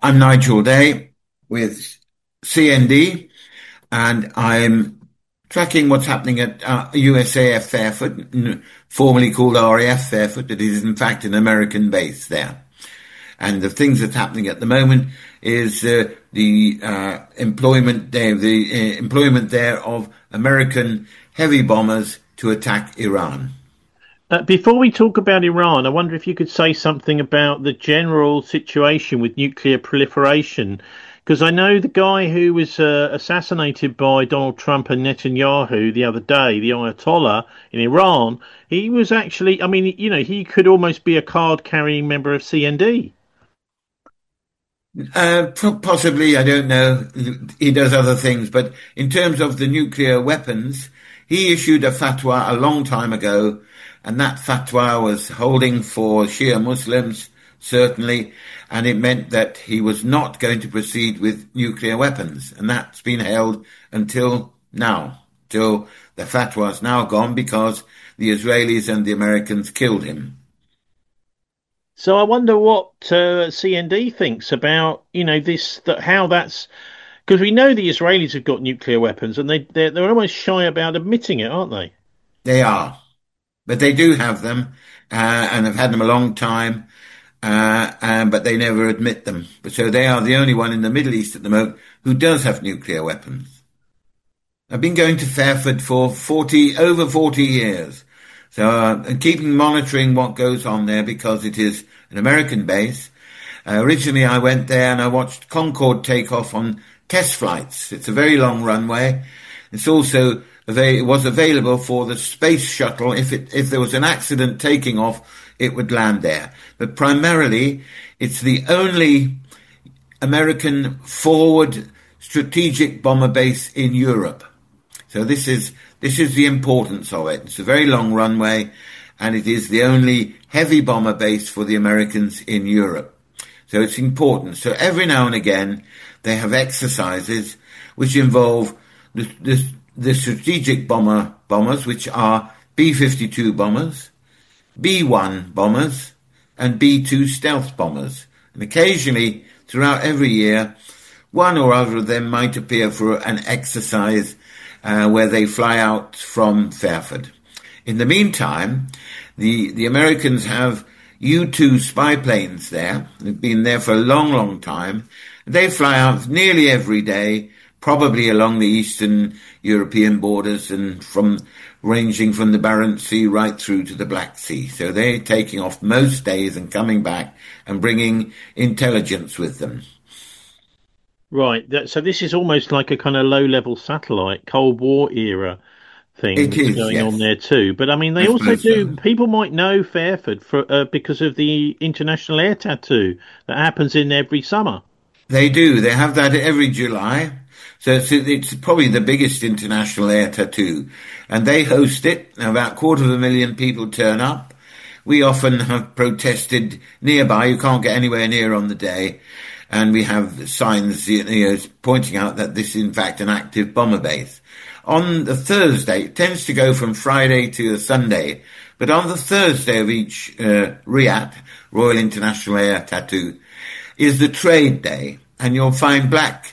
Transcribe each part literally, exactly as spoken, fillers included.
I'm Nigel Day with C N D, and I'm tracking what's happening at uh, U S A F Fairford, n- formerly called R A F Fairford. It is in fact an American base there. And the things that's happening at the moment is uh, the uh, employment there, the uh, employment there of American heavy bombers to attack Iran. Uh, before we talk about Iran, I wonder if you could say something about the general situation with nuclear proliferation. Because I know the guy who was uh, assassinated by Donald Trump and Netanyahu the other day, the Ayatollah in Iran, he was actually, I mean, you know, he could almost be a card carrying member of C N D. Uh, possibly, I don't know. He does other things, but in terms of the nuclear weapons, he issued a fatwa a long time ago, and that fatwa was holding for Shia Muslims, certainly, and it meant that he was not going to proceed with nuclear weapons, and that's been held until now, till the fatwa is now gone because the Israelis and the Americans killed him. So I wonder what uh, C N D thinks about, you know, this, that how that's, because we know the Israelis have got nuclear weapons and they, they're, they're almost shy about admitting it, aren't they? They are, but they do have them, uh, and have had them a long time. Uh, um, but they never admit them. So they are the only one in the Middle East at the moment who does have nuclear weapons. I've been going to Fairford for forty, over forty years. So, uh, and keeping monitoring what goes on there because it is an American base. Uh, originally I went there and I watched Concorde take off on test flights. It's a very long runway. It's also, it was available for the space shuttle. If it, if there was an accident taking off, it would land there. But primarily, it's the only American forward strategic bomber base in Europe. So this is this is the importance of it. It's a very long runway, and it is the only heavy bomber base for the Americans in Europe. So it's important. So every now and again, they have exercises which involve the, the, the strategic bomber bombers, which are B fifty-two bombers, B one bombers, and B two stealth bombers. And occasionally, throughout every year, one or other of them might appear for an exercise uh, where they fly out from Fairford. In the meantime, the, the Americans have U two spy planes there. They've been there for a long, long time. They fly out nearly every day, probably along the eastern European borders and from ranging from the Barents Sea right through to the Black Sea. So they're taking off most days and coming back and bringing intelligence with them. Right. That, so this is almost like a kind of low-level satellite, Cold War era thing It that's is, going on yes. there too. But I mean, I they also suppose do. so. People might know Fairford for uh, because of the International Air Tattoo that happens in every summer. They do. They have that every July. So it's, it's probably the biggest international air tattoo. And they host it. About a quarter of a million people turn up. We often have protested nearby. You can't get anywhere near on the day. And we have signs, you know, pointing out that this is in fact an active bomber base. On the Thursday, it tends to go from Friday to a Sunday, but on the Thursday of each uh, RIAT, Royal International Air Tattoo, is the trade day, and you'll find black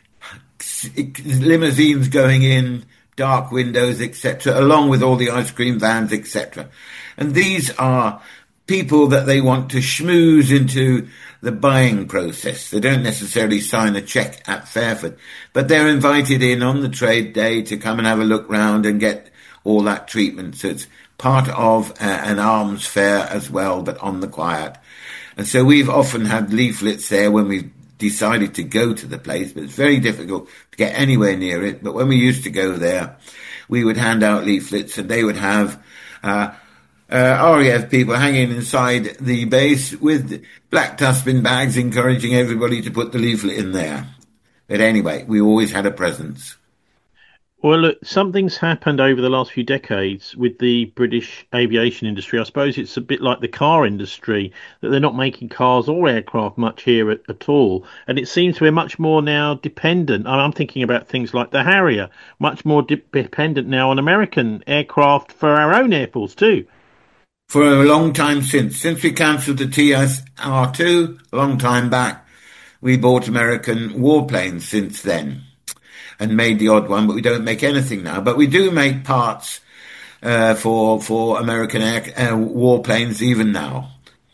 limousines going in, dark windows, et cetera, along with all the ice cream vans, et cetera. And these are people that they want to schmooze into the buying process. They don't necessarily sign a check at Fairford, but they're invited in on the trade day to come and have a look round and get all that treatment. So it's part of uh, an arms fair as well, but on the quiet. And so we've often had leaflets there when we've decided to go to the place, but it's very difficult to get anywhere near it. But when we used to go there, we would hand out leaflets and they would have uh, uh, R A F people hanging inside the base with black dustbin bags encouraging everybody to put the leaflet in there. But anyway, we always had a presence. Well, look, something's happened over the last few decades with the British aviation industry. I suppose it's a bit like the car industry, that they're not making cars or aircraft much here at, at all. And it seems we're much more now dependent. And I'm thinking about things like the Harrier, much more de- dependent now on American aircraft for our own air force too. For a long time since, since we cancelled the T S R two, a long time back, we bought American warplanes since then and made the odd one, but we don't make anything now. But we do make parts uh, for for American air, uh, warplanes even now.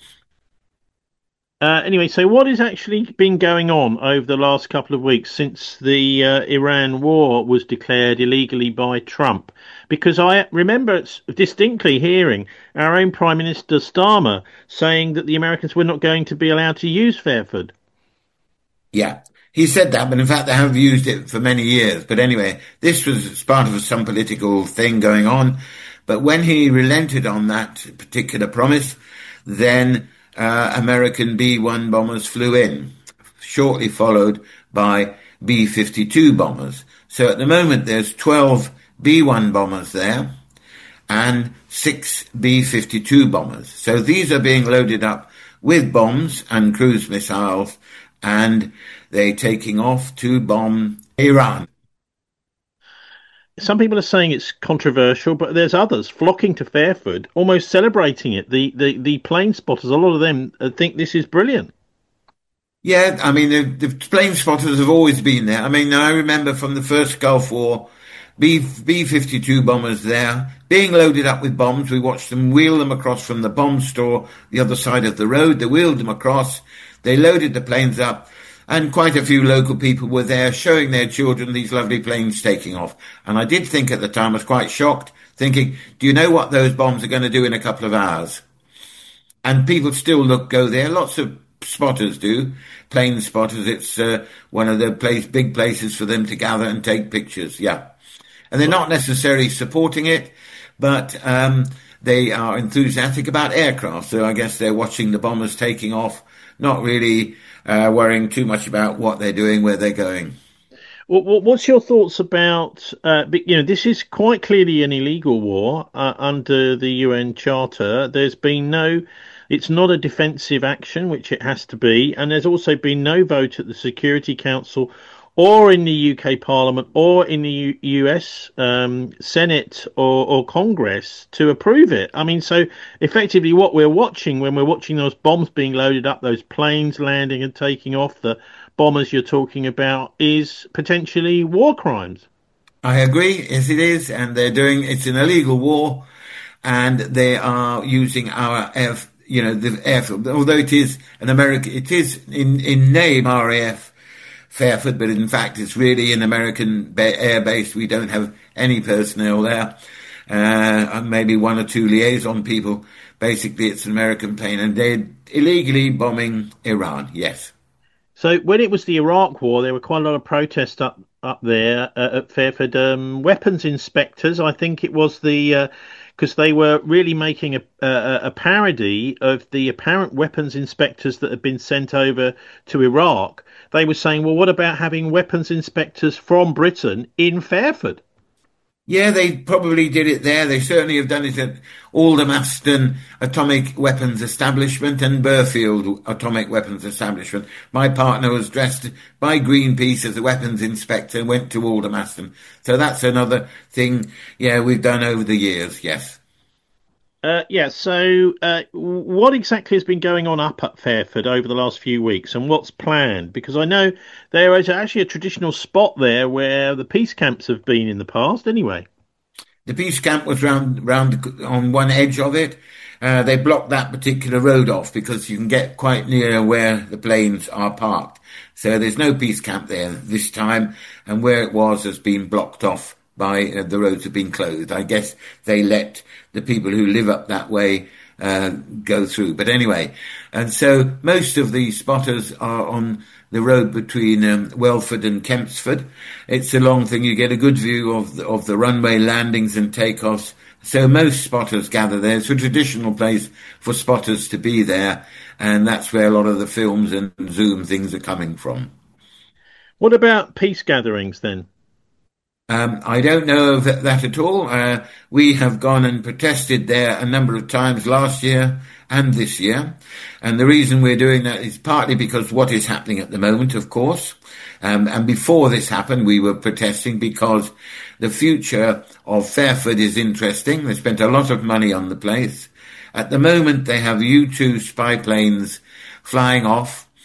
Uh, anyway, so what has actually been going on over the last couple of weeks since the uh, Iran war was declared illegally by Trump? Because I remember distinctly hearing our own Prime Minister Starmer saying that the Americans were not going to be allowed to use Fairford. Yeah, he said that, but in fact they have used it for many years. But anyway, this was part of some political thing going on. But when he relented on that particular promise, then uh, American B one bombers flew in, shortly followed by B fifty-two bombers. So at the moment there's twelve B one bombers there and six B fifty-two bombers. So these are being loaded up with bombs and cruise missiles, and they're taking off to bomb Iran. Some people are saying it's controversial, but there's others flocking to Fairford, almost celebrating it. The the, the plane spotters, a lot of them think this is brilliant. Yeah, I mean, the, the plane spotters have always been there. I mean, I remember from the first Gulf War, B, B fifty-two bombers there, being loaded up with bombs. We watched them wheel them across from the bomb store, the other side of the road. They wheeled them across. They loaded the planes up. And quite a few local people were there showing their children these lovely planes taking off. And I did think at the time, I was quite shocked, thinking, do you know what those bombs are going to do in a couple of hours? And people still look, go there. Lots of spotters do, plane spotters. It's uh, one of the place, big places for them to gather and take pictures, yeah. And they're not necessarily supporting it, but um, they are enthusiastic about aircraft. So I guess they're watching the bombers taking off, not really uh, worrying too much about what they're doing, where they're going. Well, what's your thoughts about, uh, you know, this is quite clearly an illegal war uh, under the U N Charter. There's been no, it's not a defensive action, which it has to be. And there's also been no vote at the Security Council or in the U K Parliament or in the U- US um, Senate or, or Congress to approve it. I mean, so effectively what we're watching when we're watching those bombs being loaded up, those planes landing and taking off, the bombers you're talking about, is potentially war crimes. I agree, yes it is, and they're doing, it's an illegal war, and they are using our air, you know, the airfield, although it is an American, it is in, in name R A F Fairford, but in fact it's really an American air base. We don't have any personnel there, uh, maybe one or two liaison people. Basically it's an American plane, and they're illegally bombing Iran, yes. So when it was the Iraq War, there were quite a lot of protests up up there uh, at Fairford. Um, weapons inspectors, I think it was the because uh, they were really making a, a a parody of the apparent weapons inspectors that had been sent over to Iraq. They were saying, well, what about having weapons inspectors from Britain in Fairford? Yeah, they probably did it there. They certainly have done it at Aldermaston Atomic Weapons Establishment and Burfield Atomic Weapons Establishment. My partner was dressed by Greenpeace as a weapons inspector and went to Aldermaston. So that's another thing, yeah, we've done over the years, yes. Uh, yeah, so uh, what exactly has been going on up at Fairford over the last few weeks, and what's planned? Because I know there is actually a traditional spot there where the peace camps have been in the past anyway. The peace camp was round, round on one edge of it. Uh, they blocked that particular road off because you can get quite near where the planes are parked. So there's no peace camp there this time, and where it was has been blocked off by uh, the roads have been closed. I guess they let the people who live up that way uh, go through. But anyway, and so most of the spotters are on the road between um, Welford and Kempsford. It's a long thing. You get a good view of the, of the runway landings and takeoffs. So most spotters gather there. It's a traditional place for spotters to be there, and that's where a lot of the films and Zoom things are coming from. What about peace gatherings then? Um, I don't know of that at all. Uh, we have gone and protested there a number of times last year and this year. And the reason we're doing that is partly because what is happening at the moment, of course. Um, and before this happened, we were protesting because the future of Fairford is interesting. They spent a lot of money on the place. At the moment, they have U two spy planes flying off,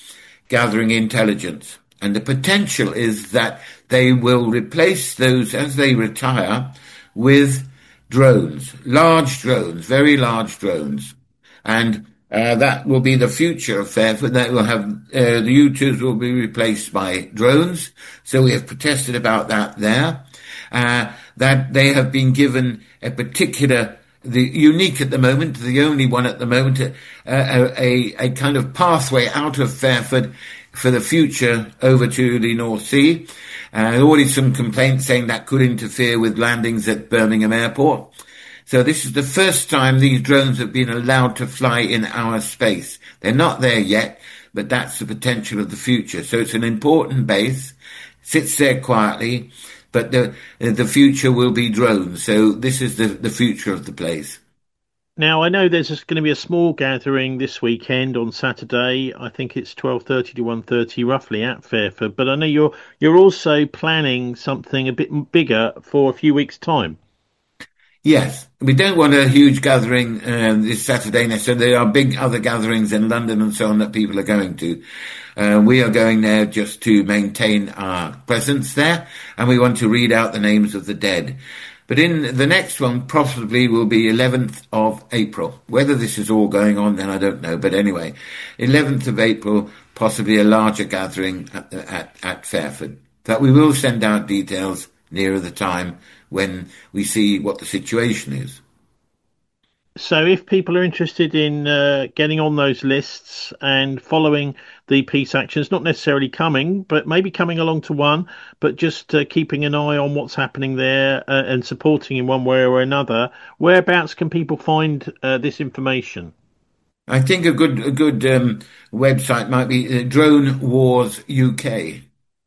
gathering intelligence. And the potential is that they will replace those, as they retire, with drones, large drones, very large drones. And uh, that will be the future of Fairford. That will have, uh, the U twos will be replaced by drones. So we have protested about that there. Uh, that they have been given a particular, the unique at the moment, the only one at the moment, a, a, a kind of pathway out of Fairford for the future over to the North Sea. Uh, already some complaints saying that could interfere with landings at Birmingham Airport. So this is the first time these drones have been allowed to fly in our space. They're not there yet, but that's the potential of the future. So it's an important base, sits there quietly, but the the future will be drones. So this is the, the future of the place. Now, I know there's going to be a small gathering this weekend on Saturday. I think it's twelve thirty to one thirty roughly at Fairford. But I know you're you're also planning something a bit bigger for a few weeks' time. Yes, we don't want a huge gathering um, this Saturday. So there are big other gatherings in London and so on that people are going to. Uh, we are going there just to maintain our presence there, and we want to read out the names of the dead. But in the next one, possibly will be eleventh of April. Whether this is all going on, then I don't know. But anyway, eleventh of April, possibly a larger gathering at, the, at, at Fairford. That we will send out details nearer the time when we see what the situation is. So if people are interested in uh, getting on those lists and following the peace actions, not necessarily coming, but maybe coming along to one, but just uh, keeping an eye on what's happening there uh, and supporting in one way or another, whereabouts can people find uh, this information? I think a good a good um, website might be uh, Drone Wars U K.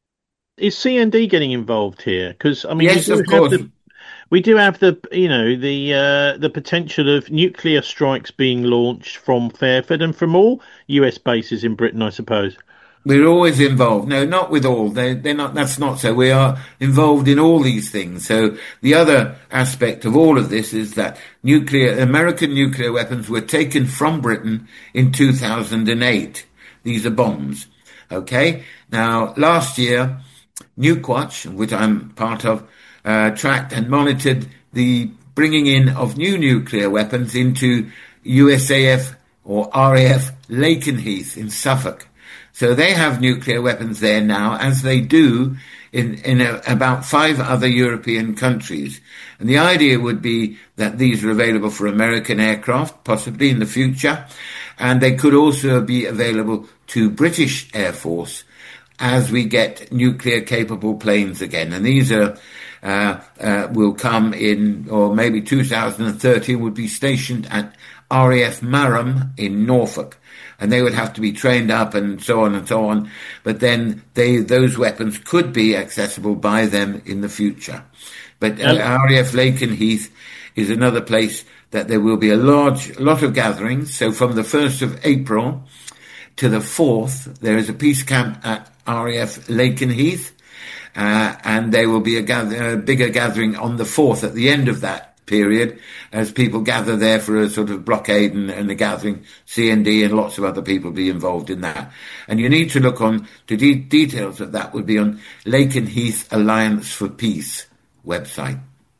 Is C N D getting involved here? Because I mean, yes, of course. The, we do have the, you know, the uh, the potential of nuclear strikes being launched from Fairford and from all U S bases in Britain, I suppose. We're always involved. No, not with all. They, they're not. That's not so. We are involved in all these things. So the other aspect of all of this is that nuclear American nuclear weapons were taken from Britain in two thousand eight. These are bombs. Okay. Now, last year, Nukewatch, which I'm part of, uh, tracked and monitored the bringing in of new nuclear weapons into U S A F or R A F Lakenheath in Suffolk. So they have nuclear weapons there now, as they do in, in a, about five other European countries. And the idea would be that these are available for American aircraft, possibly in the future, and they could also be available to British Air Force as we get nuclear-capable planes again. And these are uh, uh, will come in, or maybe two thousand thirteen would be stationed at R A F Marham in Norfolk. And they would have to be trained up and so on and so on. But then they those weapons could be accessible by them in the future. But uh, R A F Lakenheath is another place that there will be a large lot of gatherings. So from the first of April to the fourth, there is a peace camp at R A F Lakenheath. Uh, and there will be a, gather, a bigger gathering on the fourth at the end of that period, as people gather there for a sort of blockade and, and a gathering. C N D and lots of other people be involved in that. And you need to look on to de- details of that would be on Lakenheath Alliance for Peace website.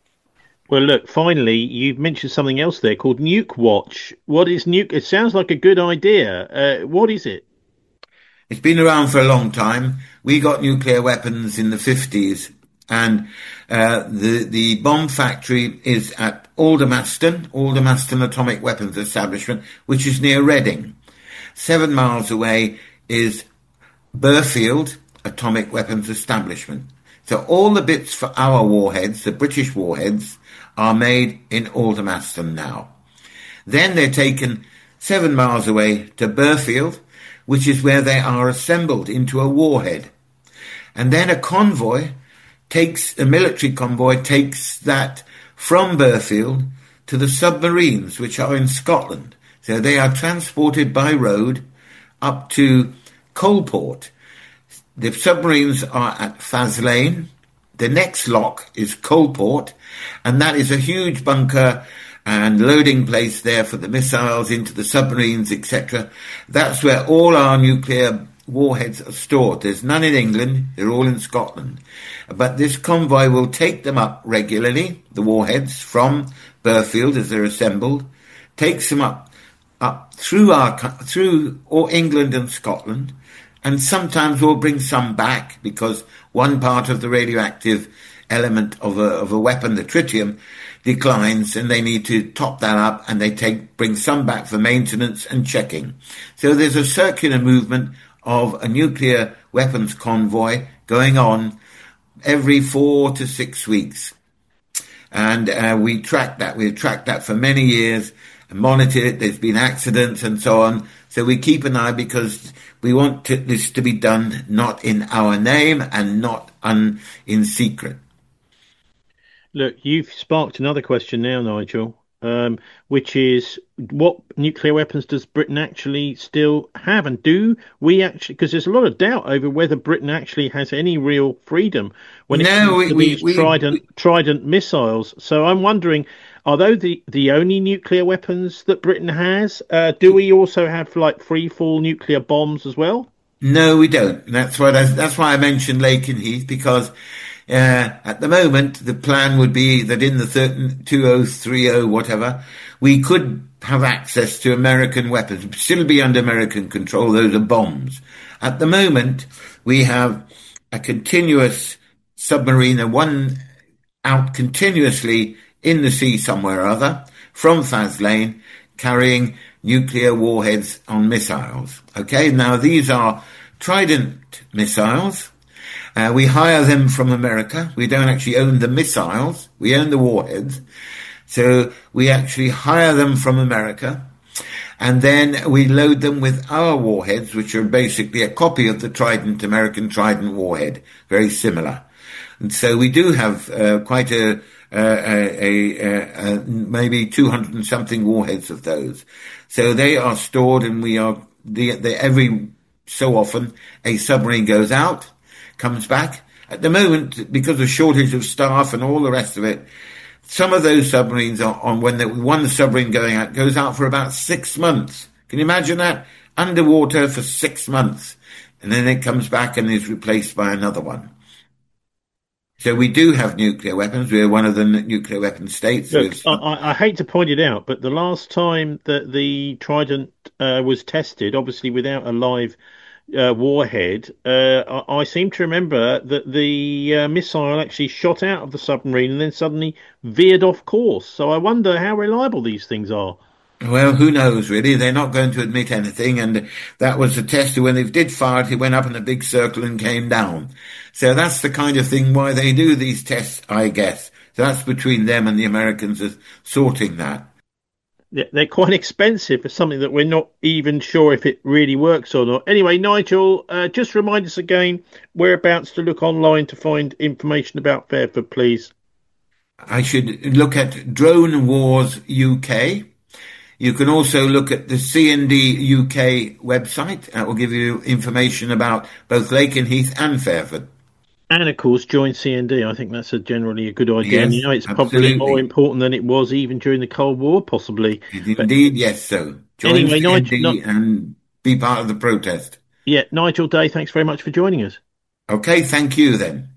Well, look, finally, you've mentioned something else there called Nukewatch. What is Nuke? It sounds like a good idea. Uh, what is it? It's been around for a long time. We got nuclear weapons in the fifties. And uh, the the bomb factory is at Aldermaston, Aldermaston Atomic Weapons Establishment, which is near Reading. Seven miles away is Burfield Atomic Weapons Establishment. So all the bits for our warheads, the British warheads, are made in Aldermaston now. Then they're taken seven miles away to Burfield, which is where they are assembled into a warhead. And then a convoy takes a military convoy takes that from Burfield to the submarines, which are in Scotland. So they are transported by road up to Coalport. The submarines are at Faslane. The next lock is Coalport, and that is a huge bunker and loading place there for the missiles into the submarines, et cetera. That's where all our nuclear warheads are stored. There's none in England, they're all in Scotland. But this convoy will take them up regularly, the warheads, from Burfield as they're assembled, takes them up up through our through all England and Scotland, and sometimes we'll bring some back because one part of the radioactive element of a of a weapon, the tritium, declines, and they need to top that up, and they take bring some back for maintenance and checking. So there's a circular movement of a nuclear weapons convoy going on every four to six weeks. And uh, we track that. We've tracked that for many years and monitored it. There's been accidents and so on. So we keep an eye because we want to, this to be done not in our name and not un, in secret. Look, you've sparked another question now, Nigel, um, which is what nuclear weapons does Britain actually still have? And do we actually, because there's a lot of doubt over whether Britain actually has any real freedom when it no, comes we, to we, these we, Trident, we, Trident missiles. So I'm wondering, are those the, the only nuclear weapons that Britain has? Uh, do we also have like free fall nuclear bombs as well? No, we don't. That's why that's why I mentioned Lakenheath, because uh, at the moment the plan would be that in the two thousand thirty whatever we could have access to American weapons, still be under American control. Those are bombs. At the moment we have a continuous submarine, a one out continuously in the sea somewhere or other from Faslane, carrying nuclear warheads on missiles. Okay, now these are Trident missiles. Uh, we hire them from America. We don't actually own the missiles. We own the warheads. So we actually hire them from America. And then we load them with our warheads, which are basically a copy of the Trident, American Trident warhead. Very similar. And so we do have uh, quite a Uh, a, a, a, maybe two hundred and something warheads of those. So they are stored, and we are, the, the, every so often a submarine goes out, comes back. At the moment, because of shortage of staff and all the rest of it, some of those submarines are on, when the one submarine going out goes out for about six months. Can you imagine that? Underwater for six months. And then it comes back and is replaced by another one. So we do have nuclear weapons. We're one of the nuclear weapon states. Look, I, I hate to point it out, but the last time that the Trident uh, was tested, obviously without a live uh, warhead, uh, I, I seem to remember that the uh, missile actually shot out of the submarine and then suddenly veered off course. So I wonder how reliable these things are. Well, who knows, really? They're not going to admit anything, and that was the test. When they did fire it, it went up in a big circle and came down. So that's the kind of thing why they do these tests, I guess. So that's between them and the Americans as sorting that. Yeah, they're quite expensive for something that we're not even sure if it really works or not. Anyway, Nigel, uh, just remind us again whereabouts to look online to find information about Fairford, please. I should look at Drone Wars U K. You can also look at the C N D U K website. That will give you information about both Lakenheath and Fairford. And, of course, join C N D. I think that's a generally a good idea. Yes, and, you know, it's absolutely. probably more important than it was even during the Cold War, possibly. Indeed, but, yes, so. Join anyway, C N D Nigel, and be part of the protest. Yeah, Nigel Day, thanks very much for joining us. Okay, thank you then.